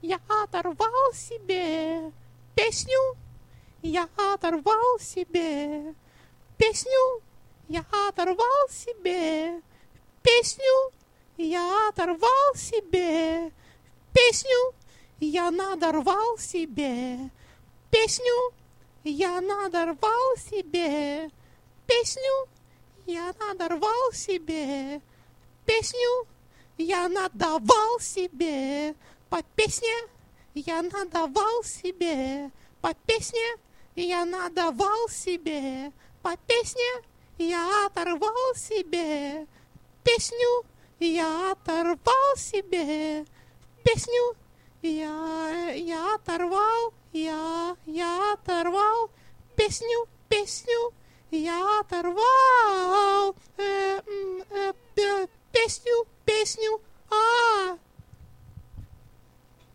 Я оторвал себе песню, я оторвал себе песню, я оторвал себе песню, я оторвал себе песню, я надорвал себе песню, я надорвал себе песню, я надорвал себе песню, я надавал себе по песне, я надавал себе по песне, я надавал себе по песне, я оторвал себе песню, я оторвал себе песню, я оторвал, я оторвал песню, я оторвал песню,